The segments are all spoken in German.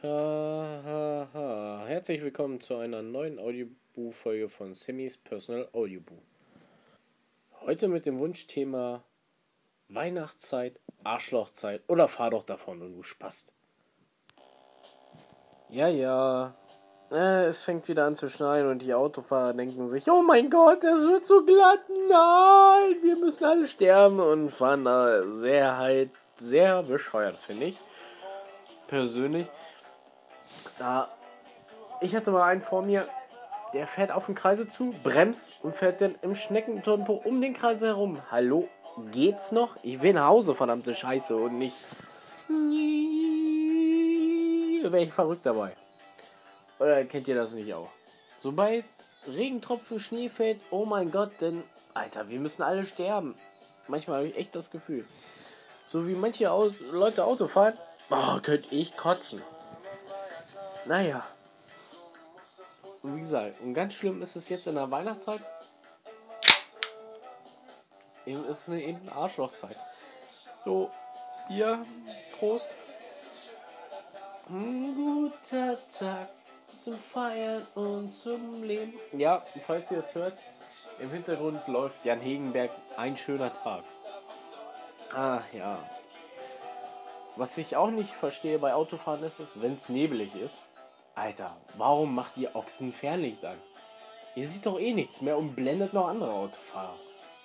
Herzlich willkommen zu einer neuen Audiobuch-Folge von Sammys Personal Audiobuch. Heute mit dem Wunschthema Weihnachtszeit, Arschlochzeit oder fahr doch davon und du Spast. Ja, es fängt wieder an zu schneien und die Autofahrer denken sich, oh mein Gott, es wird so glatt, nein, wir müssen alle sterben und fahren da sehr bescheuert, finde ich. Persönlich. Ich hatte mal einen vor mir, der fährt auf den Kreisel zu, bremst und fährt dann im Schneckentempo um den Kreisel herum. Hallo, geht's noch? Ich will nach Hause, verdammte Scheiße, und nicht. Wäre ich verrückt dabei. Oder kennt ihr das nicht auch? Sobald Regentropfen, Schnee fällt, oh mein Gott, denn, Alter, wir müssen alle sterben. Manchmal habe ich echt das Gefühl. So wie manche Leute Auto fahren, könnte ich kotzen. Naja. Und wie gesagt, und ganz schlimm ist es jetzt in der Weihnachtszeit. Eben ist es eben Arschlochzeit. So, Bier, Prost. Ein guter Tag zum Feiern und zum Leben. Ja, falls ihr es hört, im Hintergrund läuft Jan Hegenberg, ein schöner Tag. Ja. Was ich auch nicht verstehe bei Autofahren ist, wenn es nebelig ist. Alter, warum macht ihr Ochsen Fernlicht an? Ihr seht doch eh nichts mehr und blendet noch andere Autofahrer.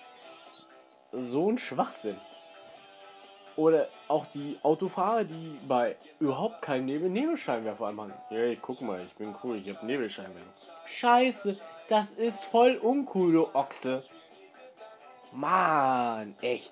So ein Schwachsinn. Oder auch die Autofahrer, die bei überhaupt keinem Nebelscheinwerfer anmachen. Hey, guck mal, ich bin cool, ich hab Nebelscheinwerfer. Scheiße, das ist voll uncool, du Ochse. Mann, echt.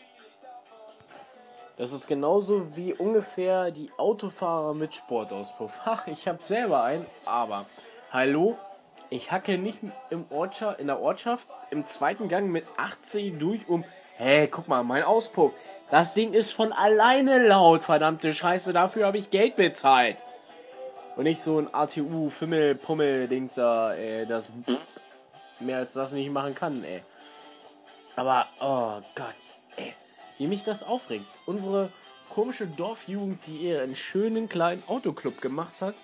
Das ist genauso wie ungefähr die Autofahrer mit Sportauspuff. Ach, ich hab selber einen, aber hallo, ich hacke nicht in der Ortschaft im zweiten Gang mit 80 durch hey, guck mal, mein Auspuff. Das Ding ist von alleine laut, verdammte Scheiße, dafür habe ich Geld bezahlt. Und nicht so ein ATU Fimmel Pummel Ding da, das mehr als das nicht machen kann, ey. Aber oh Gott, ey, wie mich das aufregt. Unsere komische Dorfjugend, die ihr einen schönen kleinen Autoclub gemacht hat.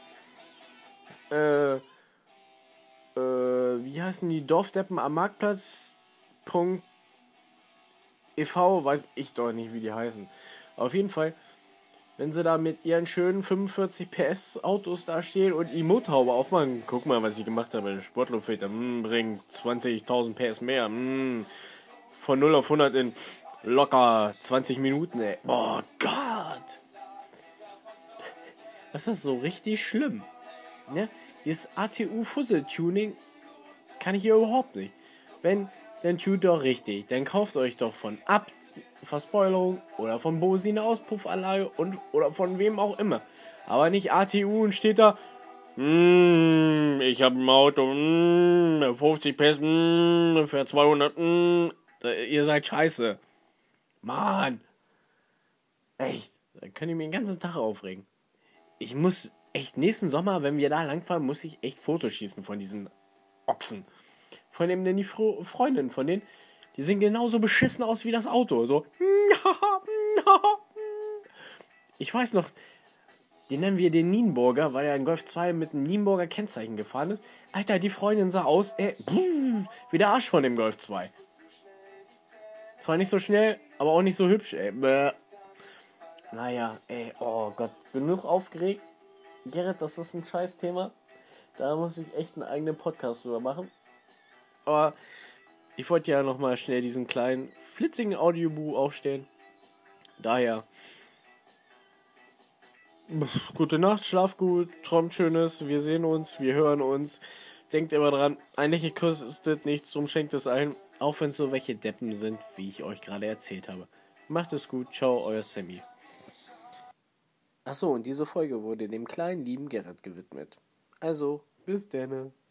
Wie heißen die Dorfdeppen am Marktplatz? e.V., weiß ich doch nicht, wie die heißen. Auf jeden Fall, wenn sie da mit ihren schönen 45 PS Autos da stehen und die Motorhaube aufmachen, guck mal, was ich gemacht habe, Sportluftfilter, bringt 20.000 PS mehr, von 0 auf 100 in locker 20 Minuten, ey. Oh Gott! Das ist so richtig schlimm. Ne? Dieses ATU-Fussel-Tuning kann ich hier überhaupt nicht. Wenn, dann tut doch richtig. Dann kauft euch doch von Verspoilerung oder von Bosi eine Auspuffanlage oder von wem auch immer. Aber nicht ATU und steht da, ich habe ein Auto, 50 PS, für 200, ihr seid scheiße. Mann. Echt, da könnt ihr mir den ganzen Tag aufregen. Ich muss echt nächsten Sommer, wenn wir da langfahren, muss ich echt Fotos schießen von diesen Ochsen. Von dem denn die Freundin von denen, die sehen genauso beschissen aus wie das Auto. So. Ich weiß noch, den nennen wir den Nienburger, weil er ein Golf 2 mit einem Nienburger Kennzeichen gefahren ist. Alter, die Freundin sah aus, wie der Arsch von dem Golf 2. Zwar nicht so schnell, aber auch nicht so hübsch, ey. Naja, ey, oh Gott, genug aufgeregt. Gerrit, das ist ein scheiß Thema. Da muss ich echt einen eigenen Podcast drüber machen. Aber ich wollte ja nochmal schnell diesen kleinen, flitzigen Audiobuch aufstellen. Daher, gute Nacht, schlaf gut, träumt Schönes, wir sehen uns, wir hören uns. Denkt immer dran, ein Lächeln kostet nichts, drum schenkt es ein. Auch wenn es so welche Deppen sind, wie ich euch gerade erzählt habe. Macht es gut, ciao, euer Sammy. Achso, und diese Folge wurde dem kleinen lieben Gerrit gewidmet. Also, bis denne.